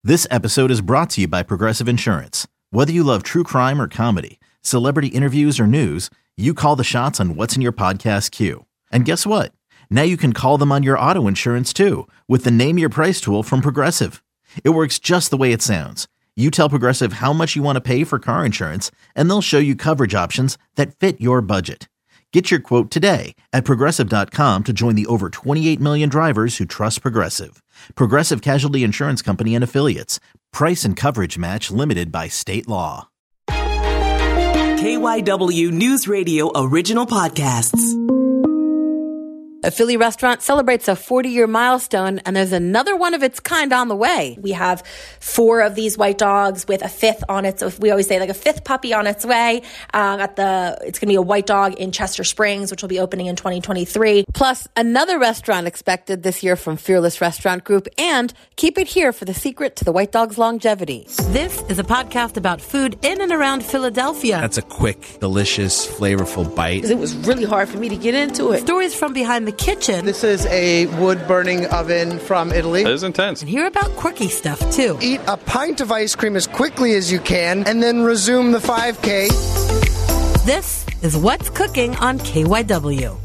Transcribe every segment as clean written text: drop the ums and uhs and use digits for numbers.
This episode is brought to you by Progressive Insurance. Whether you love true crime or comedy, celebrity interviews or news, you call the shots on what's in your podcast queue. And guess what? Now you can call them on your auto insurance too with the Name Your Price tool from Progressive. It works just the way it sounds. You tell Progressive how much you want to pay for car insurance, and they'll show you coverage options that fit your budget. Get your quote today at Progressive.com to join the over 28 million drivers who trust Progressive. Progressive Casualty Insurance Company and Affiliates. Price and coverage match limited by state law. KYW News Radio original podcasts. A Philly restaurant celebrates a 40-year milestone, and there's another one of its kind on the way. We have 4 of these white dogs with a 5th on its, we always say like a 5th puppy on its way. It's going to be a white dog in Chester Springs, which will be opening in 2023. Plus, another restaurant expected this year from Fearless Restaurant Group, and keep it here for the secret to the white dog's longevity. This is a podcast about food in and around Philadelphia. That's a quick, delicious, flavorful bite. It was really hard for me to get into it. Stories from behind the kitchen. This is a wood-burning oven from Italy. It is intense. And hear about quirky stuff, too. Eat a pint of ice cream as quickly as you can, and then resume the 5K. This is What's Cooking on KYW.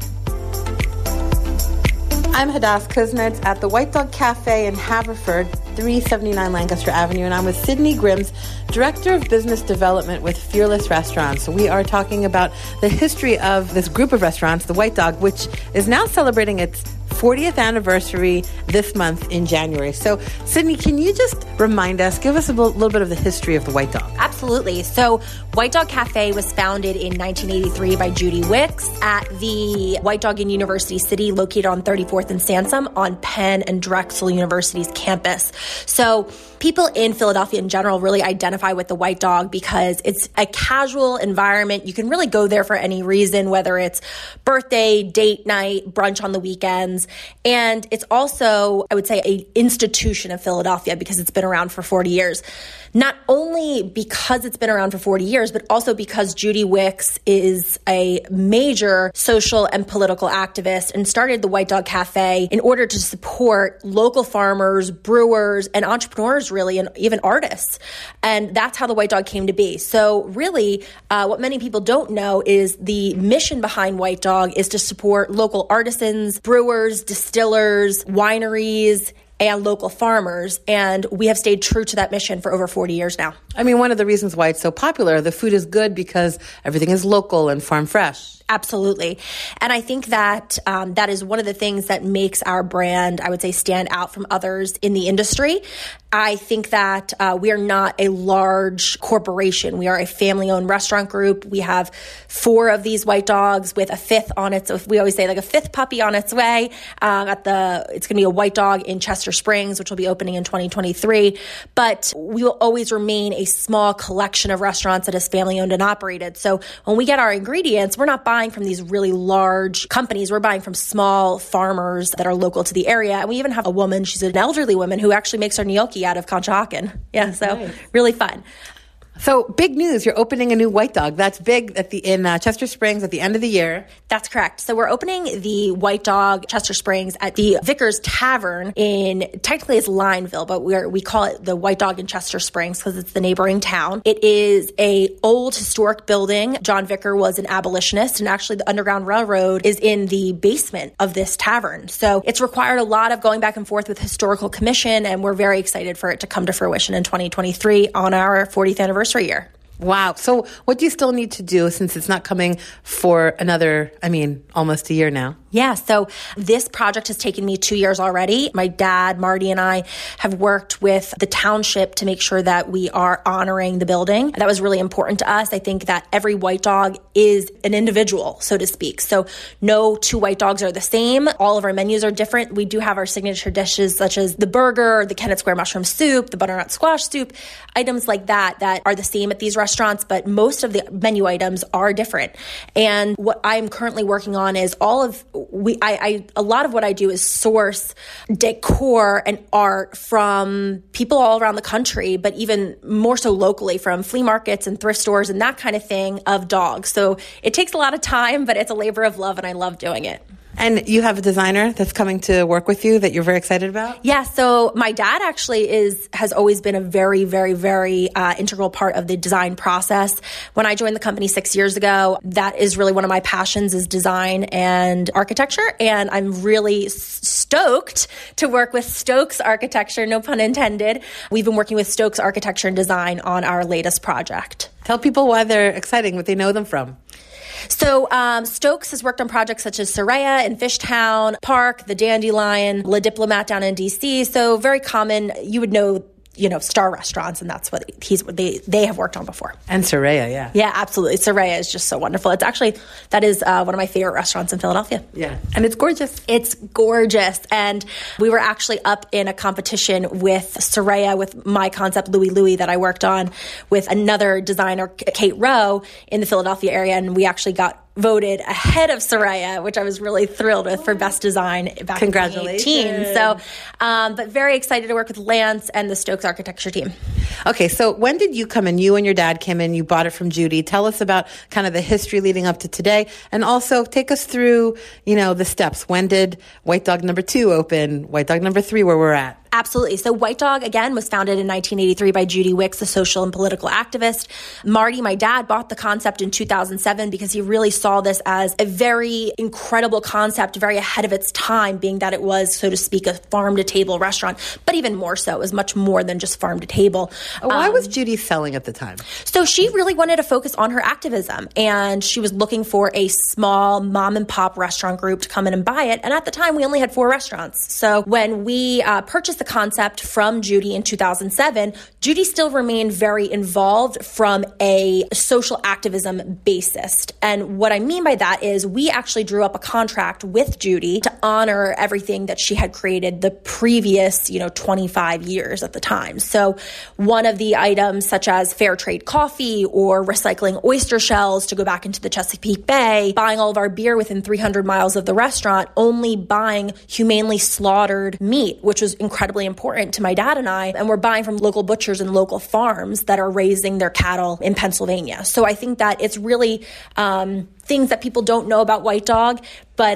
I'm Hadass Kuznets at the White Dog Cafe in Haverford, 379 Lancaster Avenue, and I'm with Sydney Grims, Director of Business Development with Fearless Restaurants. So we are talking about the history of this group of restaurants, the White Dog, which is now celebrating its 40th anniversary this month in January. So, Sydney, can you just remind us, give us a little bit of the history of the White Dog? Absolutely. So, White Dog Cafe was founded in 1983 by Judy Wicks at the White Dog in University City, located on 34th and Sansom on Penn and Drexel University's campus. So, people in Philadelphia in general really identify with the White Dog because it's a casual environment. You can really go there for any reason, whether it's birthday, date night, brunch on the weekends. And it's also, I would say, an institution of Philadelphia because it's been around for 40 years. Not only because it's been around for 40 years, but also because Judy Wicks is a major social and political activist and started the White Dog Cafe in order to support local farmers, brewers, and entrepreneurs, really, and even artists. And that's how the White Dog came to be. So really, what many people don't know is the mission behind White Dog is to support local artisans, brewers, distillers, wineries, and local farmers. And we have stayed true to that mission for over 40 years now. I mean, one of the reasons why it's so popular, the food is good because everything is local and farm fresh. Absolutely. And I think that that is one of the things that makes our brand, I would say, stand out from others in the industry. I think that we are not a large corporation. We are a family-owned restaurant group. We have 4 of these white dogs with a 5th on its, we always say like a 5th puppy on its way. It's going to be a white dog in Chester Springs, which will be opening in 2023. But we will always remain a small collection of restaurants that is family-owned and operated. So when we get our ingredients, we're not buying from these really large companies. We're buying from small farmers that are local to the area. And we even have a woman, she's an elderly woman, who actually makes her gnocchi out of Conshohocken. Yeah, so nice. Really fun. So big news, you're opening a new White Dog. That's big in Chester Springs at the end of the year. That's correct. So we're opening the White Dog Chester Springs at the Vickers Tavern technically it's Lineville, but we call it the White Dog in Chester Springs because it's the neighboring town. It is a old historic building. John Vicker was an abolitionist, and actually the Underground Railroad is in the basement of this tavern. So it's required a lot of going back and forth with Historical Commission, and we're very excited for it to come to fruition in 2023 on our 40th anniversary year. Wow. So what do you still need to do since it's not coming for another, almost a year now? Yeah, so this project has taken me 2 years already. My dad, Marty, and I have worked with the township to make sure that we are honoring the building. That was really important to us. I think that every white dog is an individual, so to speak. So no 2 white dogs are the same. All of our menus are different. We do have our signature dishes such as the burger, the Kennett Square mushroom soup, the butternut squash soup, items like that are the same at these restaurants, but most of the menu items are different. And what I'm currently working on is a lot of what I do is source decor and art from people all around the country, but even more so locally from flea markets and thrift stores and that kind of thing of dogs. So it takes a lot of time, but it's a labor of love and I love doing it. And you have a designer that's coming to work with you that you're very excited about? Yeah, so my dad actually has always been a very, very, very integral part of the design process. When I joined the company 6 years ago, that is really one of my passions is design and architecture. And I'm really stoked to work with Stokes Architecture, no pun intended. We've been working with Stokes Architecture and Design on our latest project. Tell people why they're exciting, what they know them from. So Stokes has worked on projects such as Soraya in Fishtown Park, the Dandelion, Le Diplomat down in D.C. So very common. You would know, star restaurants, and that's what they have worked on before. And Soraya, yeah. Yeah, absolutely. Soraya is just so wonderful. It's actually, that is one of my favorite restaurants in Philadelphia. Yeah, and it's gorgeous. It's gorgeous. And we were actually up in a competition with Soraya, with my concept, Louis, that I worked on with another designer, Kate Rowe, in the Philadelphia area, and we actually got voted ahead of Soraya, which I was really thrilled with for best design back in 2018. So, but very excited to work with Lance and the Stokes Architecture team. Okay, so when did you come in? You and your dad came in, you bought it from Judy. Tell us about kind of the history leading up to today, and also take us through, the steps. When did White Dog number 2 open? White Dog number 3, where we're at? Absolutely. So White Dog, again, was founded in 1983 by Judy Wicks, a social and political activist. Marty, my dad, bought the concept in 2007 because he really saw this as a very incredible concept, very ahead of its time, being that it was, so to speak, a farm-to-table restaurant. But even more so, it was much more than just farm-to-table. Why was Judy selling at the time? So she really wanted to focus on her activism, and she was looking for a small mom-and-pop restaurant group to come in and buy it. And at the time, we only had 4 restaurants. So when we purchased the concept from Judy in 2007, Judy still remained very involved from a social activism basis. And what I mean by that is we actually drew up a contract with Judy to honor everything that she had created the previous, 25 years at the time. So one of the items such as fair trade coffee or recycling oyster shells to go back into the Chesapeake Bay, buying all of our beer within 300 miles of the restaurant, only buying humanely slaughtered meat, which was incredibly important to my dad and I. And we're buying from local butchers and local farms that are raising their cattle in Pennsylvania. So I think that it's really things that people don't know about White Dog,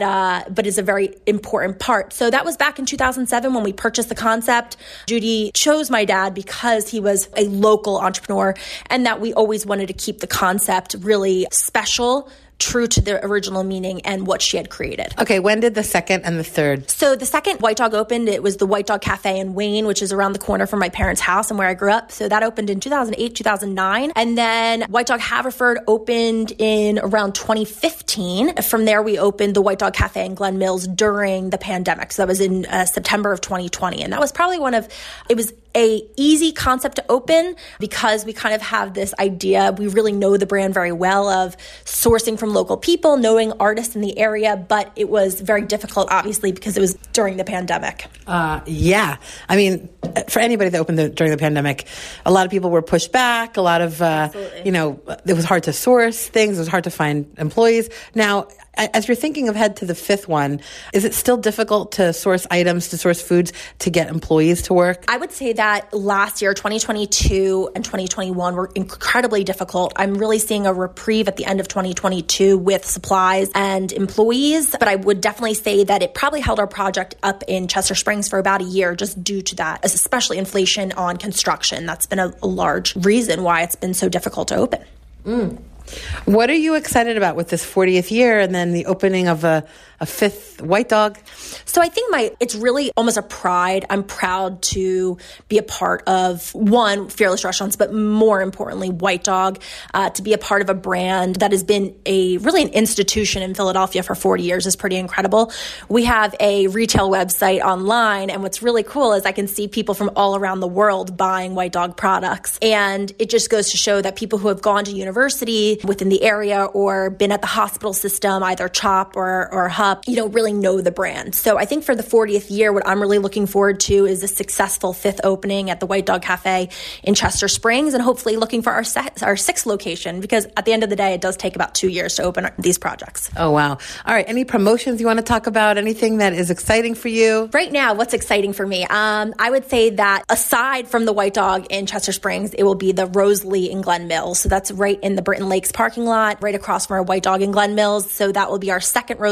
but is a very important part. So that was back in 2007 when we purchased the concept. Judy chose my dad because he was a local entrepreneur and that we always wanted to keep the concept really special, true to the original meaning and what she had created. Okay, when did the second and the third? So the second White Dog opened, it was the White Dog Cafe in Wayne, which is around the corner from my parents' house and where I grew up. So that opened in 2008, 2009. And then White Dog Haverford opened in around 2015. From there, we opened the White Dog Cafe in Glen Mills during the pandemic. So that was in September of 2020. And that was probably it was a easy concept to open because we kind of have this idea. We really know the brand very well of sourcing from local people, knowing artists in the area, but it was very difficult, obviously, because it was during the pandemic. Yeah. I mean, for anybody that opened during the pandemic, a lot of people were pushed back. A lot of, it was hard to source things. It was hard to find employees. Now, as you're thinking ahead to the 5th one, is it still difficult to source items, to source foods, to get employees to work? I would say that last year, 2022 and 2021 were incredibly difficult. I'm really seeing a reprieve at the end of 2022 with supplies and employees, but I would definitely say that it probably held our project up in Chester Springs for about a year just due to that, especially inflation on construction. That's been a large reason why it's been so difficult to open. What are you excited about with this 40th year and then the opening of a 5th White Dog? So I think it's really almost a pride. I'm proud to be a part of, one, Fearless Restaurants, but more importantly, White Dog, to be a part of a brand that has been really an institution in Philadelphia for 40 years is pretty incredible. We have a retail website online, and what's really cool is I can see people from all around the world buying White Dog products. And it just goes to show that people who have gone to university within the area or been at the hospital system, either CHOP or HUP, really know the brand. So I think for the 40th year, what I'm really looking forward to is a successful 5th opening at the White Dog Cafe in Chester Springs, and hopefully looking for our 6th location, because at the end of the day, it does take about 2 years to open these projects. Oh, wow. All right. Any promotions you want to talk about? Anything that is exciting for you? Right now, what's exciting for me? I would say that aside from the White Dog in Chester Springs, it will be the Rosalie in Glen Mills. So that's right in the Britton Lakes parking lot, right across from our White Dog in Glen Mills. So that will be our 2nd Rosalie location.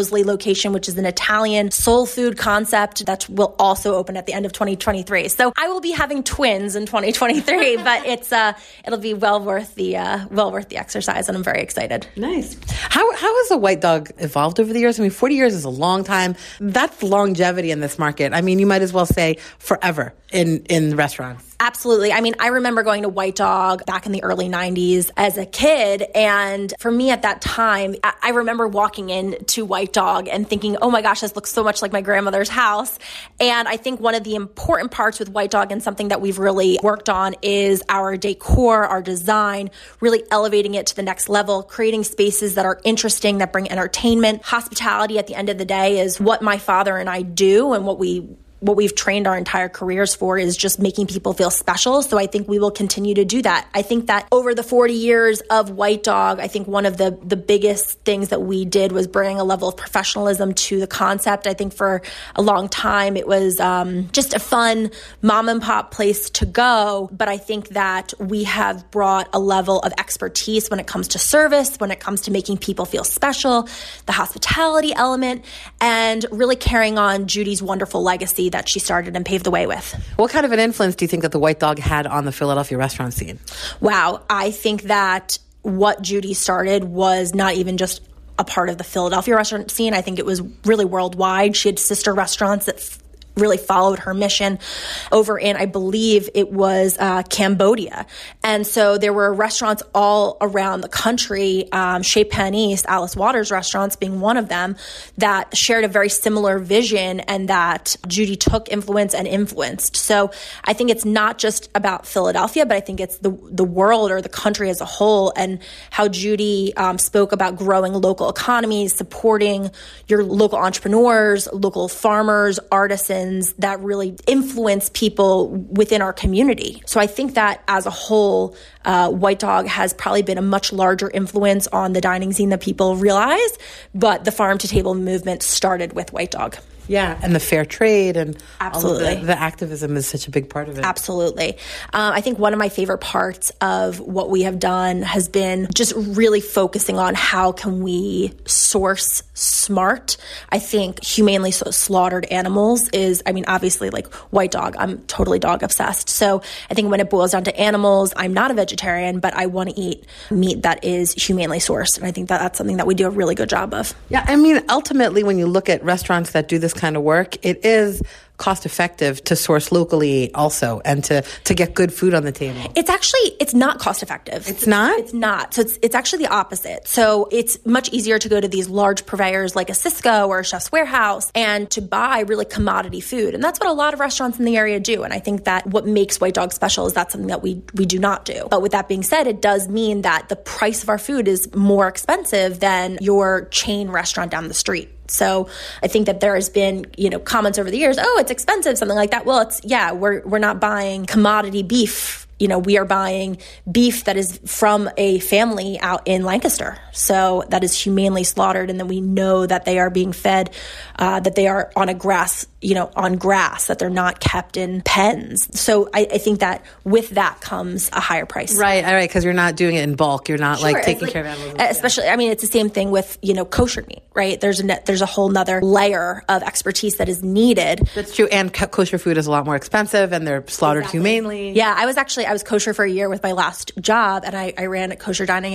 location, which is an Italian soul food concept that will also open at the end of 2023. So I will be having twins in 2023, but it'll be well worth the exercise, and I'm very excited. Nice. How has the White Dog evolved over the years? I mean, 40 years is a long time. That's longevity in this market. I mean, you might as well say forever in restaurants. Absolutely. I mean, I remember going to White Dog back in the early 90s as a kid. And for me at that time, I remember walking into White Dog and thinking, oh my gosh, this looks so much like my grandmother's house. And I think one of the important parts with White Dog and something that we've really worked on is our decor, our design, really elevating it to the next level, creating spaces that are interesting, that bring entertainment. Hospitality at the end of the day is what my father and I do, and what we've trained our entire careers for is just making people feel special. So I think we will continue to do that. I think that over the 40 years of White Dog, I think one of the biggest things that we did was bring a level of professionalism to the concept. I think for a long time it was just a fun mom and pop place to go. But I think that we have brought a level of expertise when it comes to service, when it comes to making people feel special, the hospitality element, and really carrying on Judy's wonderful legacy that she started and paved the way with. What kind of an influence do you think that the White Dog had on the Philadelphia restaurant scene? Wow. I think that what Judy started was not even just a part of the Philadelphia restaurant scene. I think it was really worldwide. She had sister restaurants that really followed her mission over in, I believe it was Cambodia. And so there were restaurants all around the country, Chez Pan East, Alice Waters restaurants being one of them, that shared a very similar vision and that Judy took influence and influenced. So I think it's not just about Philadelphia, but I think it's the world or the country as a whole, and how Judy spoke about growing local economies, supporting your local entrepreneurs, local farmers, artisans, that really influence people within our community. So I think that as a whole, White Dog has probably been a much larger influence on the dining scene than people realize, but the farm to table movement started with White Dog. Yeah, and the fair trade and absolutely all of the activism is such a big part of it. Absolutely. I think one of my favorite parts of what we have done has been just really focusing on how can we source smart. I think humanely slaughtered animals is, I mean, obviously like White Dog, I'm totally dog obsessed. So I think when it boils down to animals, I'm not a vegetarian, but I want to eat meat that is humanely sourced. And I think that that's something that we do a really good job of. Yeah, I mean, ultimately, when you look at restaurants that do this kind of work, it is cost effective to source locally also and to get good food on the table. It's not cost effective. It's not? It's not. So it's actually the opposite. So it's much easier to go to these large purveyors like a Sysco or a Chef's Warehouse and to buy really commodity food. And that's what a lot of restaurants in the area do. And I think that what makes White Dog special is that's something that we do not do. But with that being said, it does mean that the price of our food is more expensive than your chain restaurant down the street. So I think that there has been, comments over the years, oh, it's expensive, something like that. Well, we're not buying commodity beef. We are buying beef that is from a family out in Lancaster. So that is humanely slaughtered. And then we know that they are being fed, that they are on grass, that they're not kept in pens. So I think that with that comes a higher price. Right. Because you're not doing it in bulk. You're not taking care of animals. Especially, I mean, it's the same thing with, kosher meat, right? There's a whole nother layer of expertise that is needed. That's true. And kosher food is a lot more expensive and they're slaughtered humanely. Yeah. I was kosher for a year with my last job, and I ran at Kosher Dining.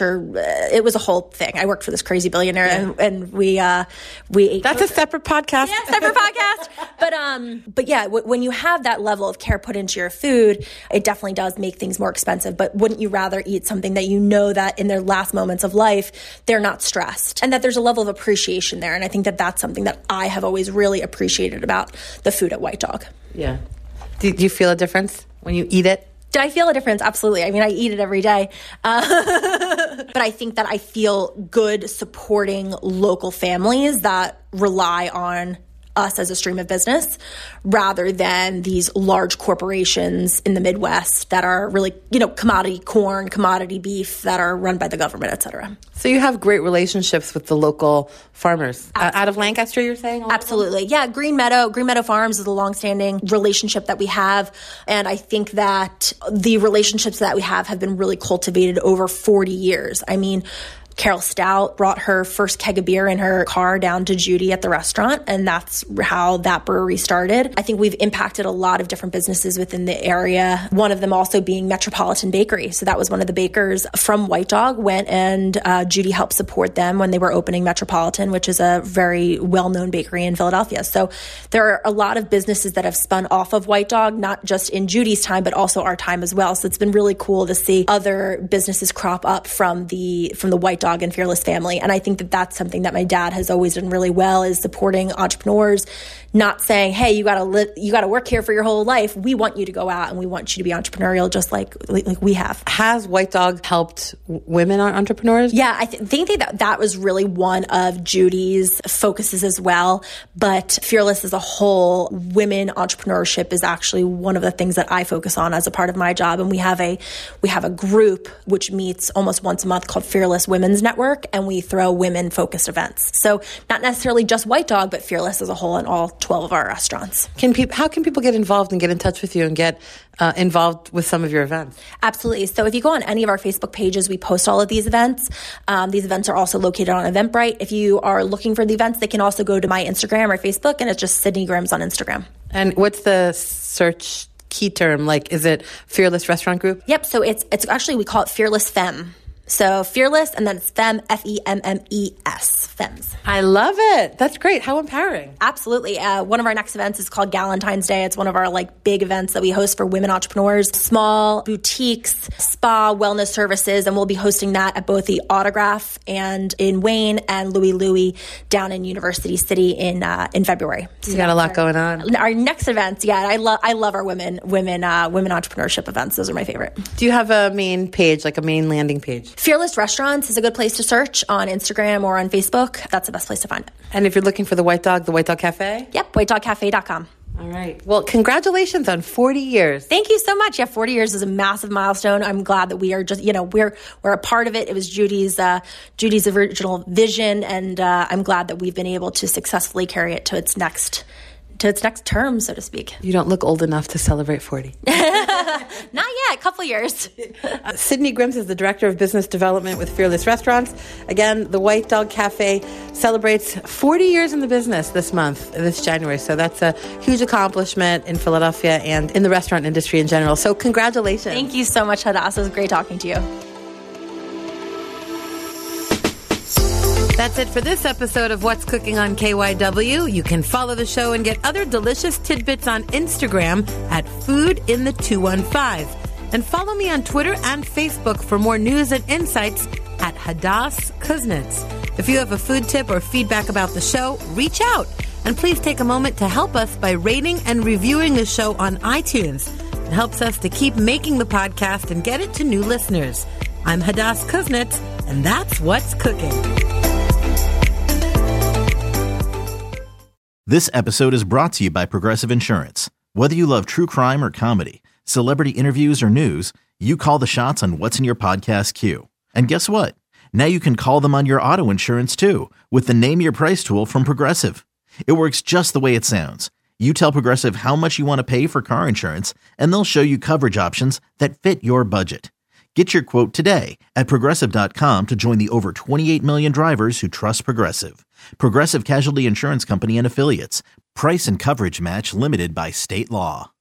It was a whole thing. I worked for this crazy billionaire, and we ate. That's a separate podcast. Yeah, separate podcast. But yeah, when you have that level of care put into your food, it definitely does make things more expensive. But wouldn't you rather eat something that you know that in their last moments of life, they're not stressed, and that there's a level of appreciation there? And I think that that's something that I have always really appreciated about the food at White Dog. Yeah. Do you feel a difference when you eat it? Did I feel a difference? Absolutely. I mean, I eat it every day. But I think that I feel good supporting local families that rely on us as a stream of business rather than these large corporations in the Midwest that are really, commodity corn, commodity beef that are run by the government, et cetera. So you have great relationships with the local farmers out of Lancaster, you're saying? Absolutely. Yeah. Green Meadow Farms is a longstanding relationship that we have. And I think that the relationships that we have been really cultivated over 40 years. I mean, Carol Stout brought her first keg of beer in her car down to Judy at the restaurant, and that's how that brewery started. I think we've impacted a lot of different businesses within the area, one of them also being Metropolitan Bakery. So that was one of the bakers from White Dog went and Judy helped support them when they were opening Metropolitan, which is a very well-known bakery in Philadelphia. So there are a lot of businesses that have spun off of White Dog, not just in Judy's time, but also our time as well. So it's been really cool to see other businesses crop up from the White Dog and Fearless family. And I think that that's something that my dad has always done really well, is supporting entrepreneurs, not saying, hey, you got to work here for your whole life. We want you to go out and we want you to be entrepreneurial just like we have. Has White Dog helped women entrepreneurs? Yeah, I think that was really one of Judy's focuses as well. But Fearless as a whole, women entrepreneurship is actually one of the things that I focus on as a part of my job. And we have a group which meets almost once a month called Fearless Women's Network, and we throw women-focused events. So not necessarily just White Dog, but Fearless as a whole in all 12 of our restaurants. How can people get involved and get in touch with you and get involved with some of your events? Absolutely. So if you go on any of our Facebook pages, we post all of these events. These events are also located on Eventbrite. If you are looking for the events, they can also go to my Instagram or Facebook, and it's just Sydney Grims on Instagram. And what's the search key term? Like, is it Fearless Restaurant Group? Yep. So it's actually, we call it Fearless Femme. So Fearless, and then it's Femme, Femmes, Femmes. I love it. That's great. How empowering. Absolutely. One of our next events is called Galentine's Day. It's one of our big events that we host for women entrepreneurs, small boutiques, spa, wellness services, and we'll be hosting that at both the Autograph and in Wayne and Louis down in University City in February. So you got a lot going on. Our next events, yeah, I love our women entrepreneurship events. Those are my favorite. Do you have a main page, like a main landing page? Fearless Restaurants is a good place to search on Instagram or on Facebook. That's the best place to find it. And if you're looking for the White Dog Cafe? Yep, whitedogcafe.com. All right. Well, congratulations on 40 years. Thank you so much. Yeah, 40 years is a massive milestone. I'm glad that we are just, we're a part of it. It was Judy's original vision, and I'm glad that we've been able to successfully carry it to its next term, so to speak. You don't look old enough to celebrate 40. Not yet, a couple years. Sydney Grims is the Director of Business Development with Fearless Restaurants. Again, the White Dog Cafe celebrates 40 years in the business this January. So that's a huge accomplishment in Philadelphia and in the restaurant industry in general. So congratulations. Thank you so much, Hadass. It was great talking to you. That's it for this episode of What's Cooking on KYW. You can follow the show and get other delicious tidbits on Instagram at foodinthe215. And follow me on Twitter and Facebook for more news and insights at Hadass Kuznets. If you have a food tip or feedback about the show, reach out. And please take a moment to help us by rating and reviewing the show on iTunes. It helps us to keep making the podcast and get it to new listeners. I'm Hadass Kuznets, and that's What's Cooking. This episode is brought to you by Progressive Insurance. Whether you love true crime or comedy, celebrity interviews or news, you call the shots on what's in your podcast queue. And guess what? Now you can call them on your auto insurance too with the Name Your Price tool from Progressive. It works just the way it sounds. You tell Progressive how much you want to pay for car insurance, and they'll show you coverage options that fit your budget. Get your quote today at Progressive.com to join the over 28 million drivers who trust Progressive. Progressive Casualty Insurance Company and Affiliates. Price and coverage match limited by state law.